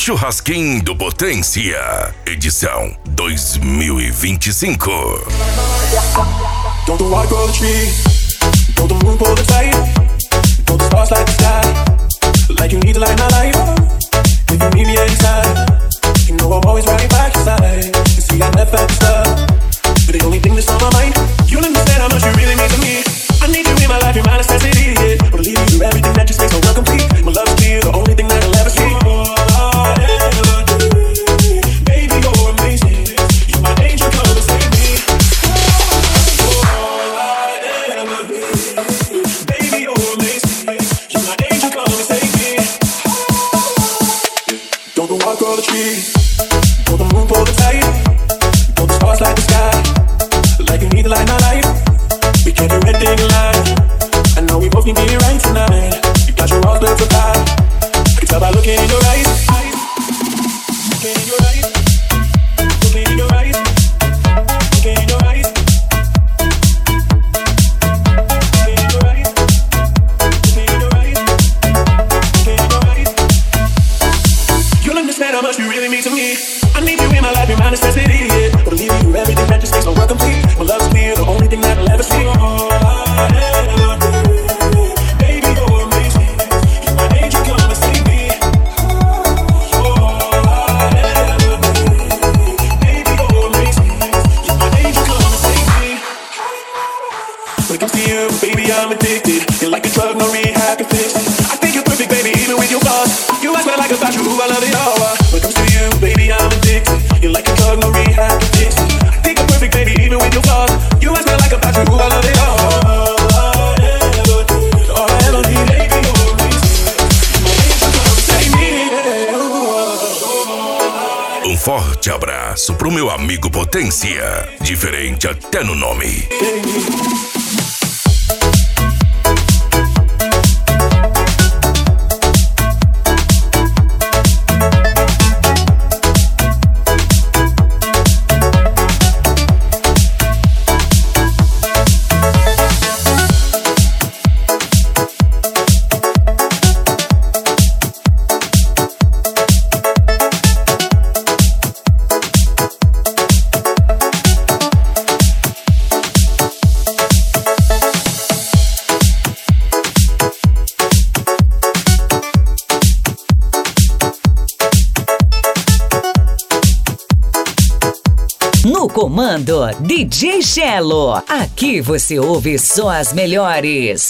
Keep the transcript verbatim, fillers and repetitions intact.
Churrasquinho do Potência, edição dois mil e vinte e cinco. Don't the water grow the tree, don't the moon pull the tide, don't the stars light the sky, like you need to light my life. If you need me anytime, you know I'm always right by your side. You see I never had to stop, but the only thing that's on my mind, you'll understand how much you really mean to me. I need you in my life, you're my necessity, yeah. Wanna leave you through everything that just makes no one complete. My love's clear, the only thing that I'll ever see. All I ever do, baby, you're amazing. You're my angel, come and save me. All I ever do, baby, you're amazing. You're my angel, come and save me. Don't the water grow the trees, don't the moon pull the tide, don't the stars light the sky, like you need to light my life. We can't do anything alone. I know we both need to be right tonight. You got your walls built to high. I can tell by looking in your eyes. Looking in your eyes. Looking in your eyes. Looking in your eyes. Looking in your eyes. Looking in your eyes. Looking in your eyes. You'll understand how much you really mean to me. I need you in my life, you're my necessity, yeah. But leave you through everything that just makes no work complete. My love's clear, the only thing that I'll ever see. All I ever do, baby, you're amazing. You're my angel, come and save me. All I ever do, baby, you're amazing. You're my angel, come and save me. When it comes to you, baby, I'm addicted. You're like a drug, no rehab can fix it. I think you're perfect, baby, even with your flaws. You ask what I like about you, I love it all. When it comes to you, baby, I'm addicted. You're like a drug, no rehab can fix it. I think I'm perfect, baby, even with your flaws. You ask what I like about you, I love it all. All I ever do, all I ever need, baby, you're amazing. My angel, come save me. Um forte abraço pro meu amigo Potência, diferente até no nome. No comando, D J Cello. Aqui você ouve só as melhores.